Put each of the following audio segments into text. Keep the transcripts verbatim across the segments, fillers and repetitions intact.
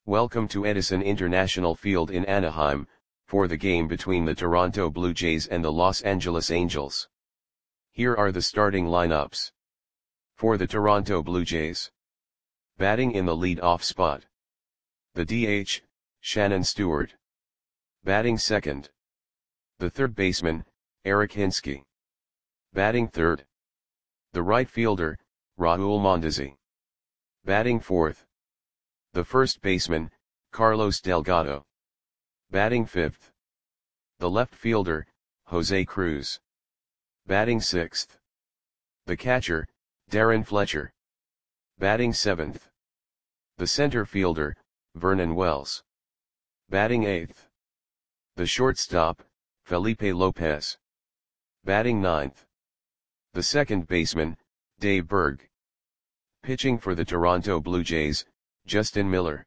Welcome to Edison International Field in Anaheim, for the game between the Toronto Blue Jays and the Los Angeles Angels. Here are the starting lineups. For the Toronto Blue Jays. Batting in the lead-off spot. The D H, Shannon Stewart. Batting second. The third baseman, Eric Hinske. Batting third. The right fielder, Raul Mondesi. Batting fourth. The first baseman, Carlos Delgado. Batting fifth. The left fielder, Jose Cruz. Batting sixth. The catcher, Darren Fletcher. Batting seventh. The center fielder, Vernon Wells. Batting eighth. The shortstop, Felipe Lopez. Batting ninth. The second baseman, Dave Berg. Pitching for the Toronto Blue Jays, Justin Miller.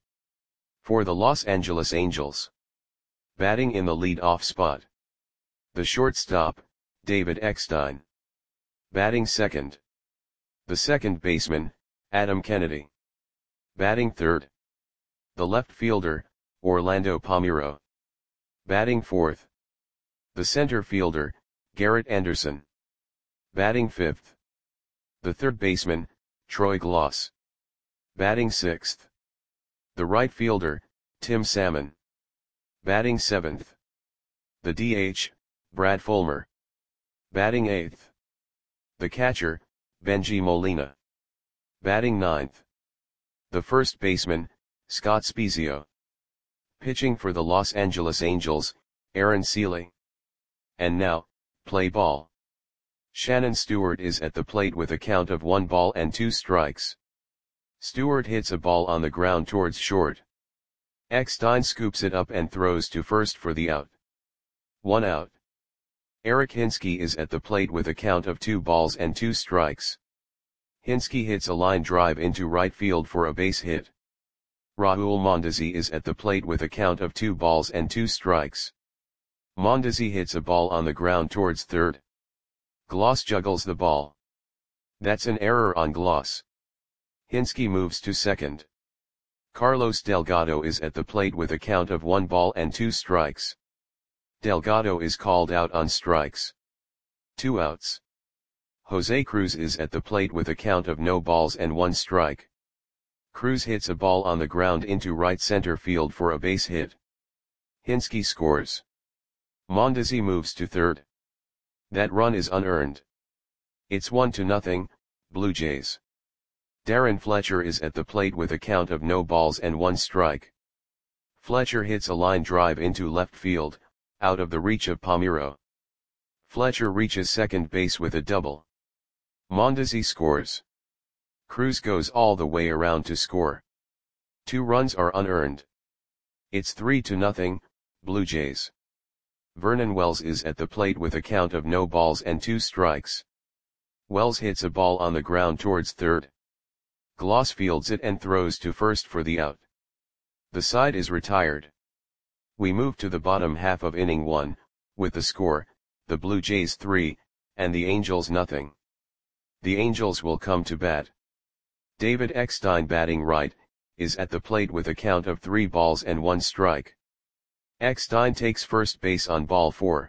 For the Los Angeles Angels. Batting in the lead-off spot. The shortstop, David Eckstein. Batting second. The second baseman, Adam Kennedy. Batting third. The left fielder, Orlando Palmeiro. Batting fourth. The center fielder, Garrett Anderson. Batting fifth. The third baseman, Troy Glaus. Batting sixth. The right fielder, Tim Salmon. Batting seventh. The D H, Brad Fulmer. Batting eighth. The catcher, Benji Molina. Batting ninth. The first baseman, Scott Spiezio. Pitching for the Los Angeles Angels, Aaron Sele. And now, play ball. Shannon Stewart is at the plate with a count of one ball and two strikes. Stewart hits a ball on the ground towards short. Eckstein scoops it up and throws to first for the out. One out. Eric Hinske is at the plate with a count of two balls and two strikes. Hinske hits a line drive into right field for a base hit. Raul Mondesi is at the plate with a count of two balls and two strikes. Mondesi hits a ball on the ground towards third. Glaus juggles the ball. That's an error on Glaus. Hinske moves to second. Carlos Delgado is at the plate with a count of one ball and two strikes. Delgado is called out on strikes. Two outs. Jose Cruz is at the plate with a count of no balls and one strike. Cruz hits a ball on the ground into right center field for a base hit. Hinske scores. Mondesi moves to third. That run is unearned. It's one to nothing, Blue Jays. Darren Fletcher is at the plate with a count of no balls and one strike. Fletcher hits a line drive into left field, out of the reach of Palmeiro. Fletcher reaches second base with a double. Mondesi scores. Cruz goes all the way around to score. Two runs are unearned. It's three to nothing, Blue Jays. Vernon Wells is at the plate with a count of no balls and two strikes. Wells hits a ball on the ground towards third. Glaus fields it and throws to first for the out. The side is retired. We move to the bottom half of inning one, with the score, the Blue Jays three, and the Angels nothing. The Angels will come to bat. David Eckstein batting right, is at the plate with a count of three balls and one strike. Eckstein takes first base on ball four.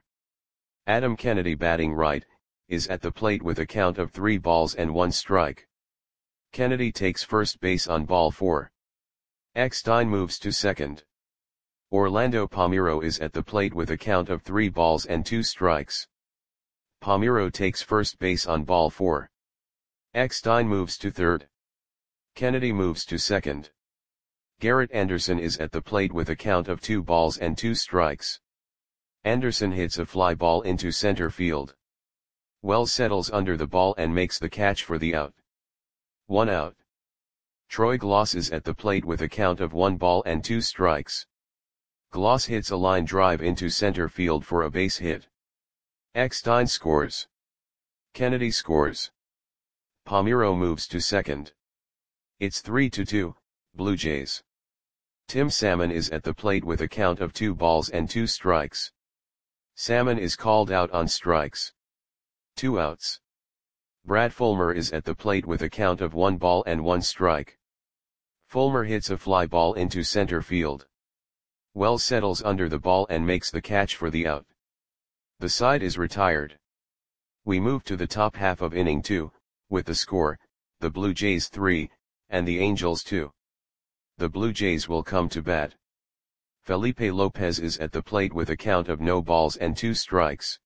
Adam Kennedy batting right, is at the plate with a count of three balls and one strike. Kennedy takes first base on ball four. Eckstein moves to second. Orlando Palmeiro is at the plate with a count of three balls and two strikes. Palmeiro takes first base on ball four. Eckstein moves to third. Kennedy moves to second. Garrett Anderson is at the plate with a count of two balls and two strikes. Anderson hits a fly ball into center field. Wells settles under the ball and makes the catch for the out. One out. Troy Glaus is at the plate with a count of one ball and two strikes. Glaus hits a line drive into center field for a base hit. Eckstein scores. Kennedy scores. Palmeiro moves to second. It's three to two, Blue Jays. Tim Salmon is at the plate with a count of two balls and two strikes. Salmon is called out on strikes. Two outs. Brad Fulmer is at the plate with a count of one ball and one strike. Fulmer hits a fly ball into center field. Wells settles under the ball and makes the catch for the out. The side is retired. We move to the top half of inning two, with the score, the Blue Jays three, and the Angels two. The Blue Jays will come to bat. Felipe Lopez is at the plate with a count of no balls and two strikes.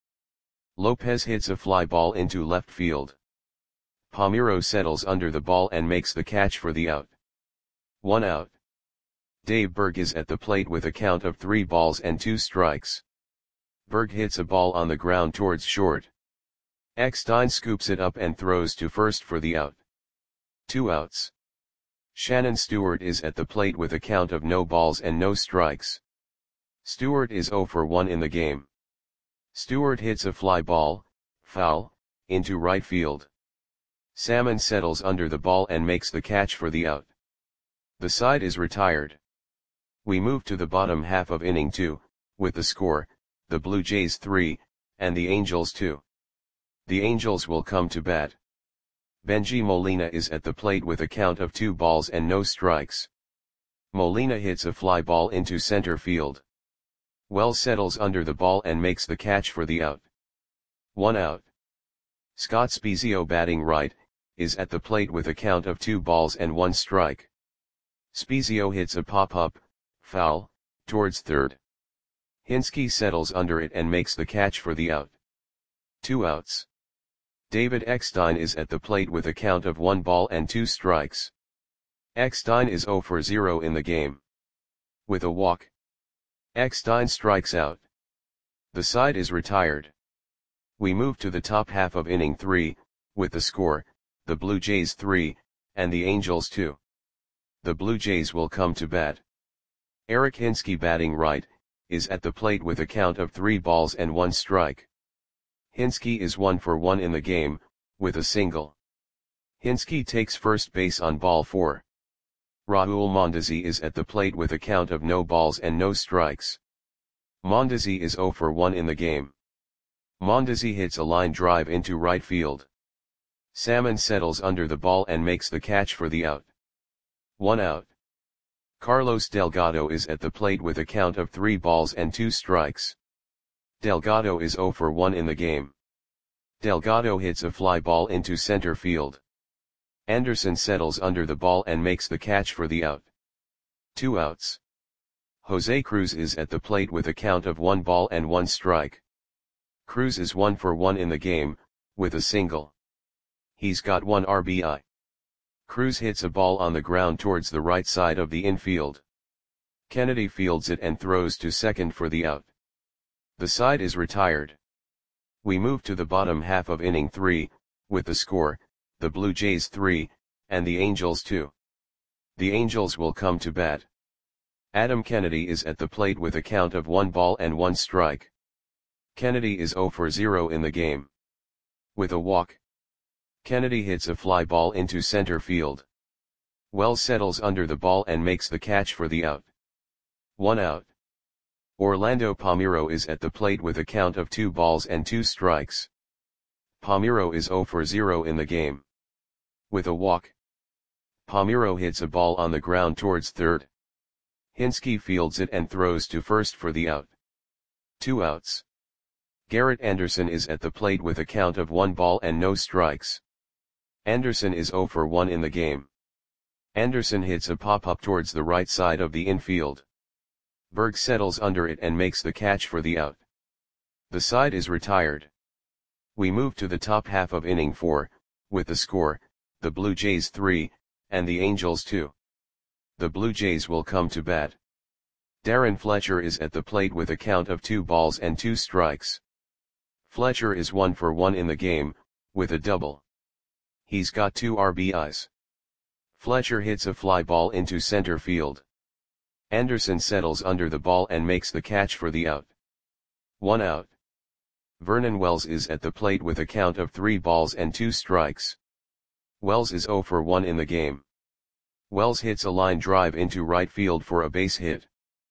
Lopez hits a fly ball into left field. Palmeiro settles under the ball and makes the catch for the out. One out. Dave Berg is at the plate with a count of three balls and two strikes. Berg hits a ball on the ground towards short. Eckstein scoops it up and throws to first for the out. Two outs. Shannon Stewart is at the plate with a count of no balls and no strikes. Stewart is zero for one in the game. Stewart hits a fly ball, foul, into right field. Salmon settles under the ball and makes the catch for the out. The side is retired. We move to the bottom half of inning two, with the score, the Blue Jays three, and the Angels two. The Angels will come to bat. Benji Molina is at the plate with a count of two balls and no strikes. Molina hits a fly ball into center field. Wells settles under the ball and makes the catch for the out. One out. Scott Spiezio, batting right, is at the plate with a count of two balls and one strike. Spiezio hits a pop-up, foul, towards third. Hinske settles under it and makes the catch for the out. Two outs. David Eckstein is at the plate with a count of one ball and two strikes. Eckstein is zero for zero in the game. With a walk, Eckstein strikes out. The side is retired. We move to the top half of inning three, with the score, the Blue Jays three, and the Angels two. The Blue Jays will come to bat. Eric Hinske, batting right, is at the plate with a count of three balls and one strike. Hinske is one for one in the game, with a single. Hinske takes first base on ball four. Raul Mondesi is at the plate with a count of no balls and no strikes. Mondesi is zero for one in the game. Mondesi hits a line drive into right field. Salmon settles under the ball and makes the catch for the out. One out. Carlos Delgado is at the plate with a count of three balls and two strikes. Delgado is zero for one in the game. Delgado hits a fly ball into center field. Anderson settles under the ball and makes the catch for the out. Two outs. Jose Cruz is at the plate with a count of one ball and one strike. Cruz is one for one in the game, with a single. He's got one R B I. Cruz hits a ball on the ground towards the right side of the infield. Kennedy fields it and throws to second for the out. The side is retired. We move to the bottom half of inning three, with the score, the Blue Jays three, and the Angels two. The Angels will come to bat. Adam Kennedy is at the plate with a count of one ball and one strike. Kennedy is zero for zero in the game. With a walk, Kennedy hits a fly ball into center field. Wells settles under the ball and makes the catch for the out. One out. Orlando Palmeiro is at the plate with a count of two balls and two strikes. Palmeiro is zero for zero in the game. With a walk, Palmeiro hits a ball on the ground towards third. Hinske fields it and throws to first for the out. Two outs. Garrett Anderson is at the plate with a count of one ball and no strikes. Anderson is zero for one in the game. Anderson hits a pop-up towards the right side of the infield. Berg settles under it and makes the catch for the out. The side is retired. We move to the top half of inning four, with the score, the Blue Jays three, and the Angels two. The Blue Jays will come to bat. Darren Fletcher is at the plate with a count of two balls and two strikes. Fletcher is one for one in the game, with a double. He's got two R B Is. Fletcher hits a fly ball into center field. Anderson settles under the ball and makes the catch for the out. One out. Vernon Wells is at the plate with a count of three balls and two strikes. Wells is zero for one in the game. Wells hits a line drive into right field for a base hit.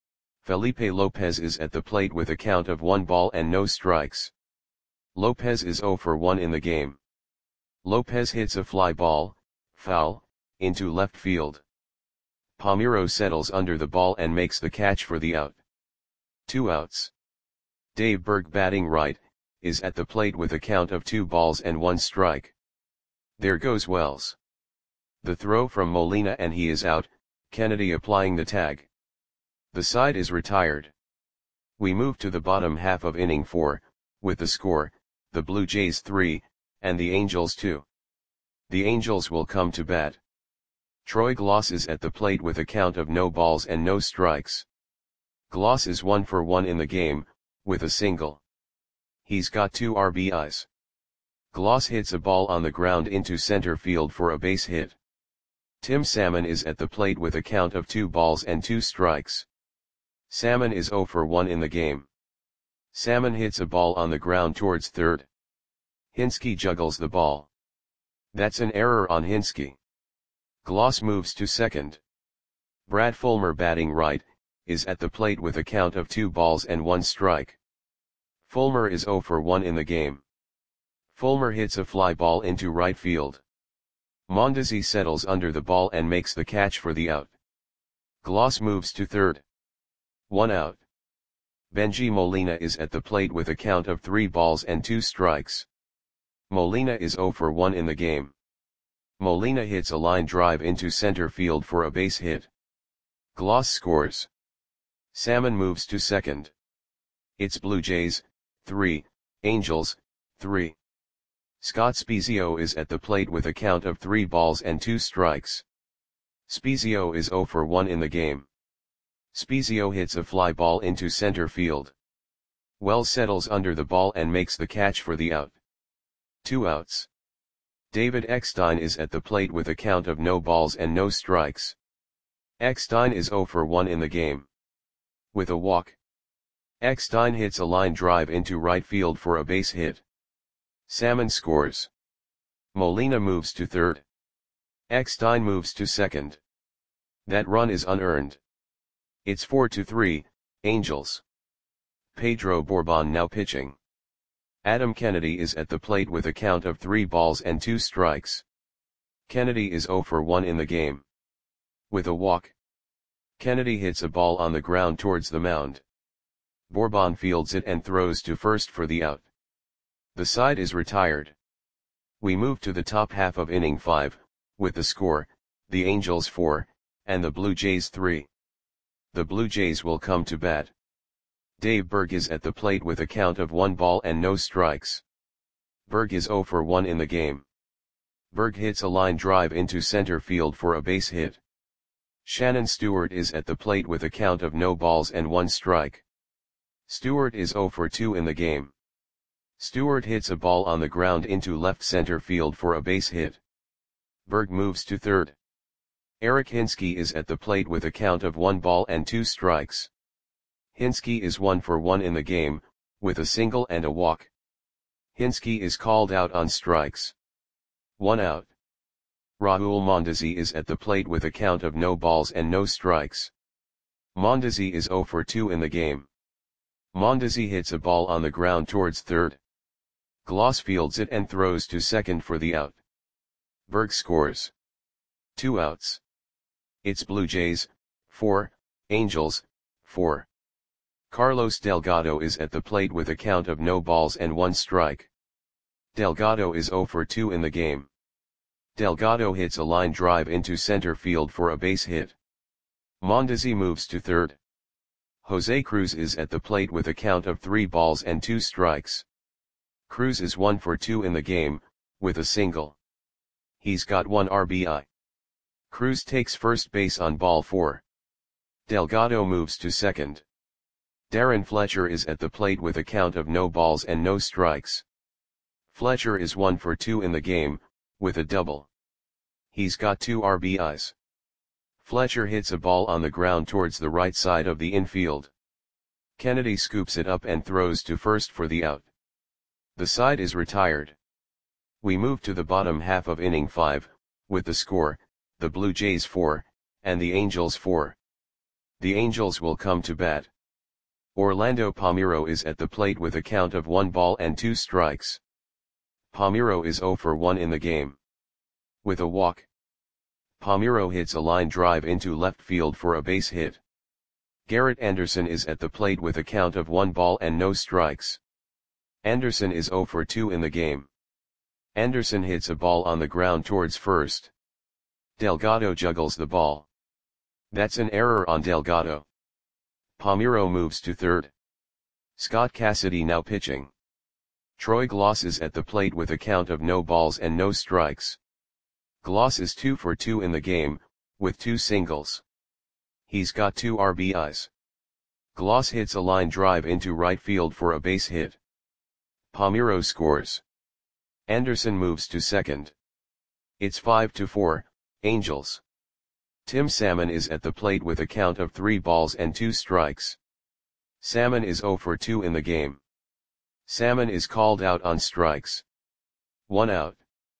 Felipe Lopez is at the plate with a count of one ball and no strikes. Lopez is zero for one in the game. Lopez hits a fly ball, foul, into left field. Palmeiro settles under the ball and makes the catch for the out. Two outs. Dave Berg, batting right, is at the plate with a count of two balls and one strike. There goes Wells. The throw from Molina and he is out, Kennedy applying the tag. The side is retired. We move to the bottom half of inning four, with the score, the Blue Jays three, and the Angels two. The Angels will come to bat. Troy Glaus is at the plate with a count of no balls and no strikes. Glaus is one for one in the game, with a single. He's got two R B Is. Glaus hits a ball on the ground into center field for a base hit. Tim Salmon is at the plate with a count of two balls and two strikes. Salmon is zero for one in the game. Salmon hits a ball on the ground towards third. Hinske juggles the ball. That's an error on Hinske. Glaus moves to second. Brad Fulmer, batting right, is at the plate with a count of two balls and one strike. Fulmer is zero for one in the game. Fulmer hits a fly ball into right field. Mondesi settles under the ball and makes the catch for the out. Glaus moves to third. One out. Benji Molina is at the plate with a count of three balls and two strikes. Molina is zero for one in the game. Molina hits a line drive into center field for a base hit. Glaus scores. Salmon moves to second. It's Blue Jays, three, Angels, three. Scott Spiezio is at the plate with a count of three balls and two strikes. Spiezio is zero for one in the game. Spiezio hits a fly ball into center field. Wells settles under the ball and makes the catch for the out. Two outs. David Eckstein is at the plate with a count of no balls and no strikes. Eckstein is zero for one in the game. With a walk. Eckstein hits a line drive into right field for a base hit. Salmon scores. Molina moves to third. Eckstein moves to second. That run is unearned. It's four to three, Angels. Pedro Bourbon now pitching. Adam Kennedy is at the plate with a count of three balls and two strikes. Kennedy is zero for one in the game. With a walk. Kennedy hits a ball on the ground towards the mound. Bourbon fields it and throws to first for the out. The side is retired. We move to the top half of inning five, with the score, the Angels four, and the Blue Jays three. The Blue Jays will come to bat. Dave Berg is at the plate with a count of one ball and no strikes. Berg is zero for one in the game. Berg hits a line drive into center field for a base hit. Shannon Stewart is at the plate with a count of no balls and one strike. Stewart is zero for two in the game. Stewart hits a ball on the ground into left center field for a base hit. Berg moves to third. Eric Hinske is at the plate with a count of one ball and two strikes. Hinske is one for one in the game, with a single and a walk. Hinske is called out on strikes. One out. Raul Mondesi is at the plate with a count of no balls and no strikes. Mondesi is zero for two in the game. Mondesi hits a ball on the ground towards third. Glaus fields it and throws to second for the out. Berg scores. Two outs. It's Blue Jays, four, Angels, four. Carlos Delgado is at the plate with a count of no balls and one strike. Delgado is zero for two in the game. Delgado hits a line drive into center field for a base hit. Mondesi moves to third. Jose Cruz is at the plate with a count of three balls and two strikes. Cruz is one for two in the game, with a single. He's got one R B I. Cruz takes first base on ball four. Delgado moves to second. Darren Fletcher is at the plate with a count of no balls and no strikes. Fletcher is one for two in the game, with a double. He's got two R B Is. Fletcher hits a ball on the ground towards the right side of the infield. Kennedy scoops it up and throws to first for the out. The side is retired. We move to the bottom half of inning five, with the score, the Blue Jays four, and the Angels four. The Angels will come to bat. Orlando Palmeiro is at the plate with a count of one ball and two strikes. Palmeiro is zero for one in the game. With a walk. Palmeiro hits a line drive into left field for a base hit. Garrett Anderson is at the plate with a count of one ball and no strikes. Anderson is zero for two in the game. Anderson hits a ball on the ground towards first. Delgado juggles the ball. That's an error on Delgado. Palmeiro moves to third. Scott Cassidy now pitching. Troy Gloss is at the plate with a count of no balls and no strikes. Gloss is two for two in the game, with two singles. He's got two R B Is. Gloss hits a line drive into right field for a base hit. Palmeiro scores. Anderson moves to second. It's five to four, Angels. Tim Salmon is at the plate with a count of three balls and two strikes. Salmon is zero for two in the game. Salmon is called out on strikes. One out.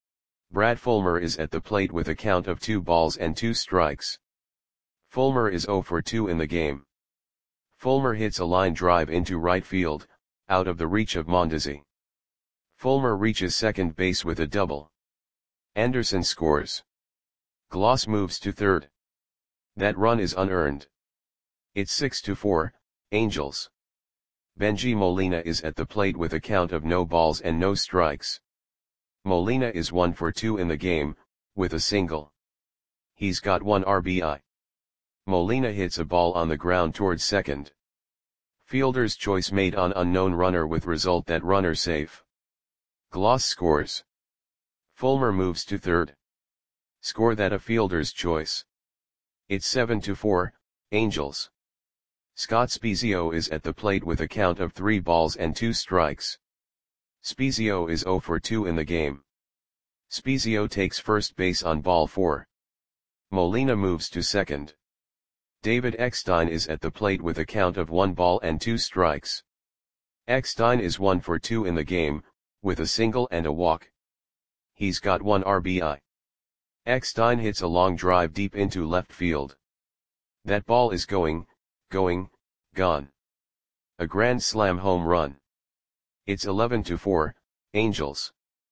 Brad Fulmer is at the plate with a count of two balls and two strikes. Fulmer is zero for two in the game. Fulmer hits a line drive into right field, out of the reach of Mondesi. Fulmer reaches second base with a double. Anderson scores. Gloss moves to third. That run is unearned. It's six to four, Angels. Benji Molina is at the plate with a count of no balls and no strikes. Molina is one for two in the game, with a single. He's got one R B I. Molina hits a ball on the ground towards second. Fielder's choice made on unknown runner with result that runner safe. Gloss scores. Fulmer moves to third. Score that a fielder's choice. It's seven to four, Angels. Scott Spiezio is at the plate with a count of three balls and two strikes. Spiezio is zero for two in the game. Spiezio takes first base on ball four. Molina moves to second. David Eckstein is at the plate with a count of one ball and two strikes. Eckstein is one for two in the game, with a single and a walk. He's got one R B I. Eckstein hits a long drive deep into left field. That ball is going, going, gone. A grand slam home run. It's eleven to four, Angels.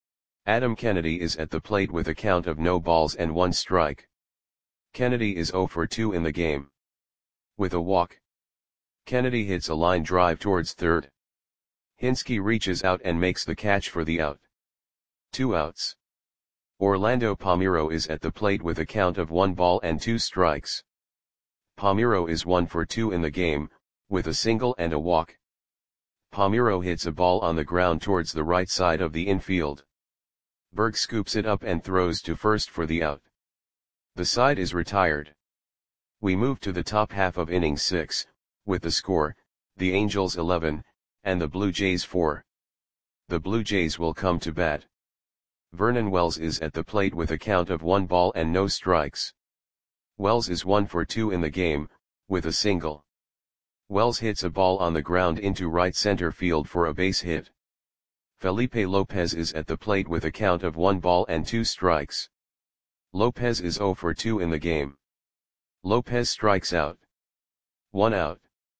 Adam Kennedy is at the plate with a count of no balls and one strike. Kennedy is zero for two in the game. With a walk. Kennedy hits a line drive towards third. Hinske reaches out and makes the catch for the out. Two outs. Orlando Palmeiro is at the plate with a count of one ball and two strikes. Palmeiro is one for two in the game, with a single and a walk. Palmeiro hits a ball on the ground towards the right side of the infield. Berg scoops it up and throws to first for the out. The side is retired. We move to the top half of inning six, with the score, the Angels eleven, and the Blue Jays four. The Blue Jays will come to bat. Vernon Wells is at the plate with a count of one ball and no strikes. Wells is one for two in the game, with a single. Wells hits a ball on the ground into right center field for a base hit. Felipe Lopez is at the plate with a count of one ball and two strikes. Lopez is zero for two in the game. Lopez strikes out. One out.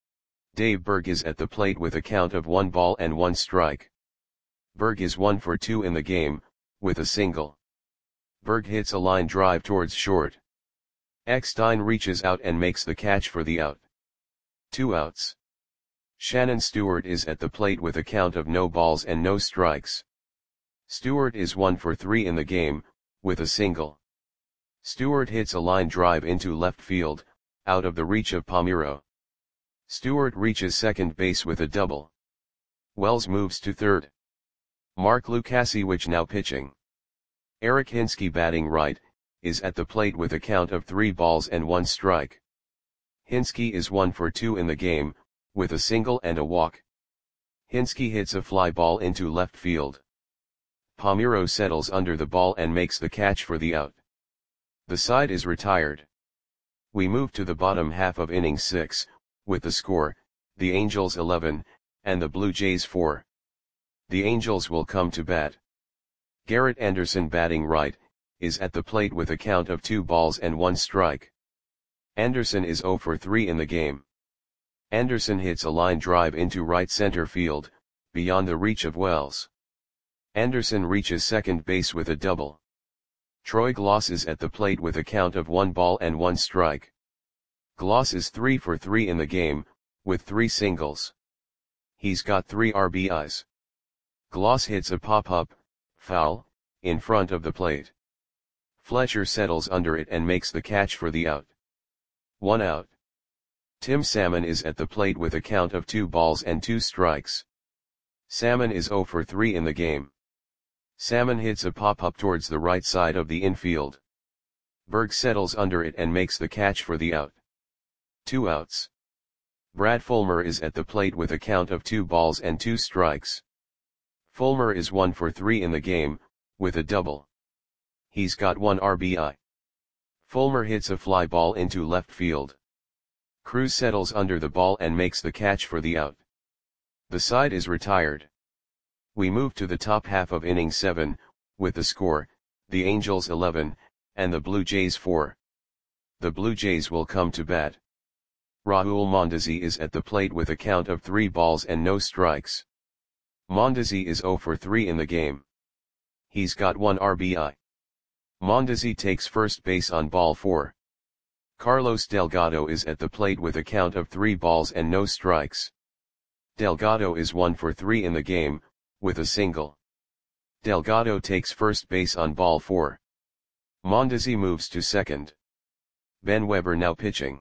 Dave Berg is at the plate with a count of one ball and one strike. Berg is one for two in the game, with a single. Berg hits a line drive towards short. Eckstein reaches out and makes the catch for the out. Two outs. Shannon Stewart is at the plate with a count of no balls and no strikes. Stewart is one for three in the game, with a single. Stewart hits a line drive into left field, out of the reach of Palmeiro. Stewart reaches second base with a double. Wells moves to third. Mark Lukasiewicz now pitching. Eric Hinske batting right, is at the plate with a count of three balls and one strike. Hinske is one for two in the game, with a single and a walk. Hinske hits a fly ball into left field. Palmeiro settles under the ball and makes the catch for the out. The side is retired. We move to the bottom half of inning six, with the score, the Angels eleven, and the Blue Jays four. The Angels will come to bat. Garrett Anderson batting right, is at the plate with a count of two balls and one strike. Anderson is zero for three in the game. Anderson hits a line drive into right center field, beyond the reach of Wells. Anderson reaches second base with a double. Troy Gloss is at the plate with a count of one ball and one strike. Gloss is three for three in the game, with three singles. He's got three R B Is. Gloss hits a pop-up, foul, in front of the plate. Fletcher settles under it and makes the catch for the out. One out. Tim Salmon is at the plate with a count of two balls and two strikes. Salmon is zero for three in the game. Salmon hits a pop-up towards the right side of the infield. Berg settles under it and makes the catch for the out. Two outs. Brad Fulmer is at the plate with a count of two balls and two strikes. Fulmer is one for three in the game, with a double. He's got one R B I. Fulmer hits a fly ball into left field. Cruz settles under the ball and makes the catch for the out. The side is retired. We move to the top half of inning seven, with the score, the Angels eleven, and the Blue Jays four. The Blue Jays will come to bat. Raul Mondesi is at the plate with a count of three balls and no strikes. Mondesi is zero for three in the game. He's got one R B I. Mondesi takes first base on ball four. Carlos Delgado is at the plate with a count of three balls and no strikes. Delgado is one for three in the game, with a single. Delgado takes first base on ball four. Mondesi moves to second. Ben Weber now pitching.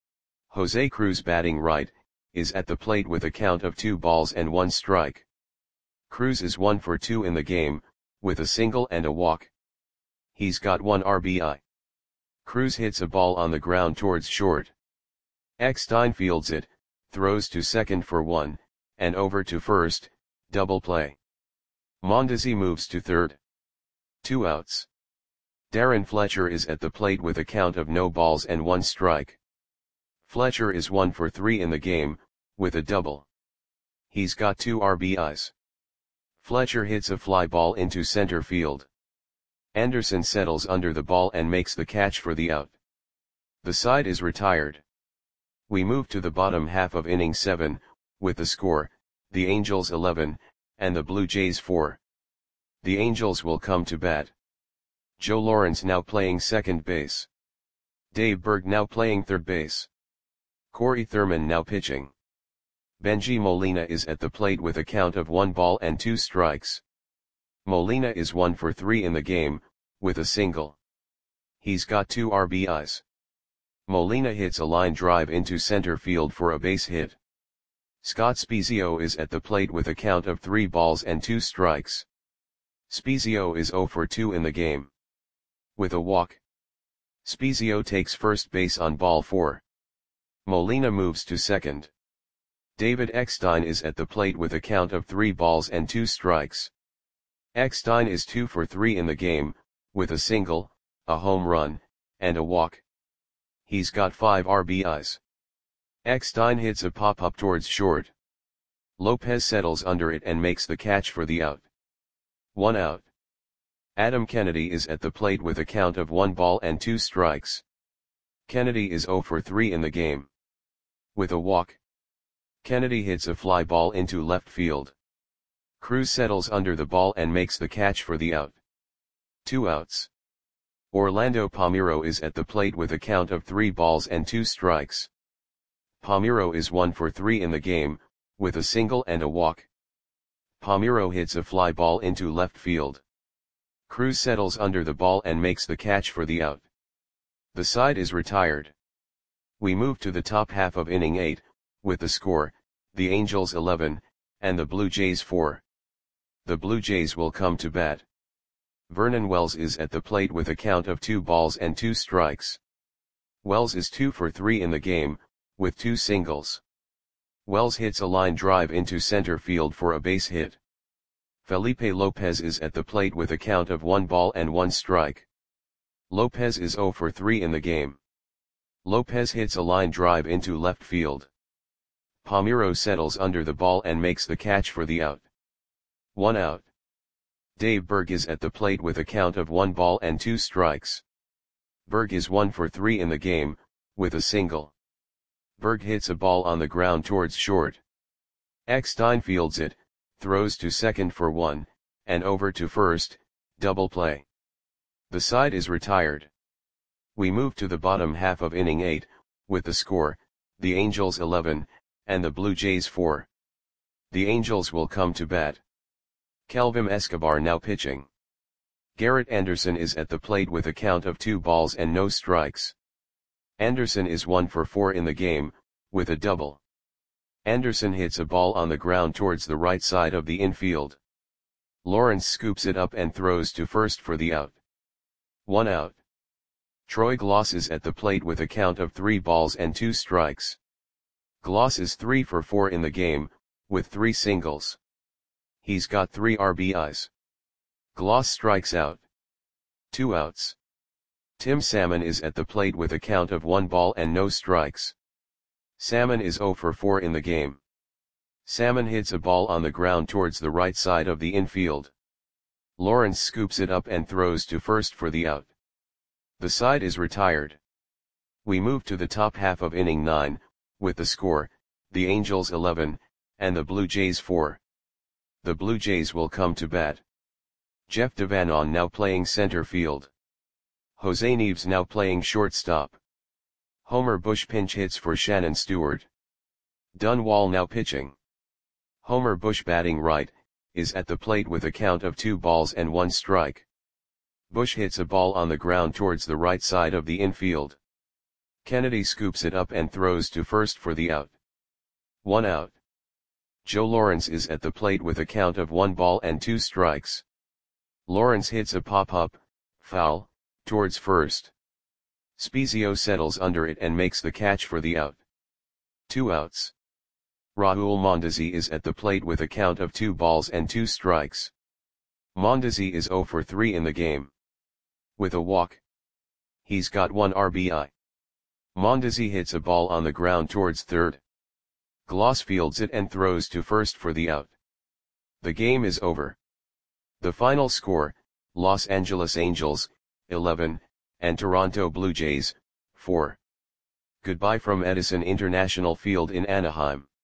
Jose Cruz batting right, is at the plate with a count of two balls and one strike. Cruz is one for two in the game, with a single and a walk. He's got one R B I. Cruz hits a ball on the ground towards short. Eckstein fields it, throws to second for one, and over to first, double play. Mondesi moves to third. Two outs. Darren Fletcher is at the plate with a count of no balls and one strike. Fletcher is one for three in the game, with a double. He's got two R B Is. Fletcher hits a fly ball into center field. Anderson settles under the ball and makes the catch for the out. The side is retired. We move to the bottom half of inning seven, with the score, the Angels eleven, and the Blue Jays four. The Angels will come to bat. Joe Lawrence now playing second base. Dave Berg now playing third base. Corey Thurman now pitching. Benji Molina is at the plate with a count of one ball and two strikes. Molina is one for three in the game, with a single. He's got two R B Is. Molina hits a line drive into center field for a base hit. Scott Spiezio is at the plate with a count of three balls and two strikes. Spiezio is zero for two in the game. With a walk. Spiezio takes first base on ball four. Molina moves to second. David Eckstein is at the plate with a count of three balls and two strikes. Eckstein is two for three in the game, with a single, a home run, and a walk. He's got five R B Is. Eckstein hits a pop-up towards short. Lopez settles under it and makes the catch for the out. One out. Adam Kennedy is at the plate with a count of one ball and two strikes. Kennedy is zero for three in the game. With a walk. Kennedy hits a fly ball into left field. Cruz settles under the ball and makes the catch for the out. Two outs. Orlando Palmeiro is at the plate with a count of three balls and two strikes. Palmeiro is one for three in the game, with a single and a walk. Palmeiro hits a fly ball into left field. Cruz settles under the ball and makes the catch for the out. The side is retired. We move to the top half of inning eight, with the score, the Angels eleven, and the Blue Jays four. The Blue Jays will come to bat. Vernon Wells is at the plate with a count of two balls and two strikes. Wells is two for three in the game, with two singles. Wells hits a line drive into center field for a base hit. Felipe Lopez is at the plate with a count of one ball and one strike. Lopez is zero for three in the game. Lopez hits a line drive into left field. Palmeiro settles under the ball and makes the catch for the out. One out. Dave Berg is at the plate with a count of one ball and two strikes. Berg is one for three in the game, with a single. Berg hits a ball on the ground towards short. Eckstein fields it, throws to second for one, and over to first, double play. The side is retired. We move to the bottom half of inning eight, with the score, the Angels eleven, and the Blue Jays four. The Angels will come to bat. Kelvin Escobar now pitching. Garrett Anderson is at the plate with a count of two balls and no strikes. Anderson is one for four in the game, with a double. Anderson hits a ball on the ground towards the right side of the infield. Lawrence scoops it up and throws to first for the out. One out. Troy Gloss is at the plate with a count of three balls and two strikes. Gloss is three for four in the game, with three singles. He's got three R B Is. Gloss strikes out. Two outs. Tim Salmon is at the plate with a count of one ball and no strikes. Salmon is zero for four in the game. Salmon hits a ball on the ground towards the right side of the infield. Lawrence scoops it up and throws to first for the out. The side is retired. We move to the top half of inning nine, with the score, the Angels eleven, and the Blue Jays four. The Blue Jays will come to bat. Jeff Devanon now playing center field. Jose Neves now playing shortstop. Homer Bush pinch hits for Shannon Stewart. Dunwall now pitching. Homer Bush batting right, is at the plate with a count of two balls and one strike. Bush hits a ball on the ground towards the right side of the infield. Kennedy scoops it up and throws to first for the out. One out. Joe Lawrence is at the plate with a count of one ball and two strikes. Lawrence hits a pop-up, foul, towards first. Spezio settles under it and makes the catch for the out. Two outs. Raul Mondesi is at the plate with a count of two balls and two strikes. Mondesi is zero for three in the game. With a walk. He's got one R B I. Mondesi hits a ball on the ground towards third. Gloss fields it and throws to first for the out. The game is over. The final score, Los Angeles Angels, eleven, and Toronto Blue Jays, four. Goodbye from Edison International Field in Anaheim.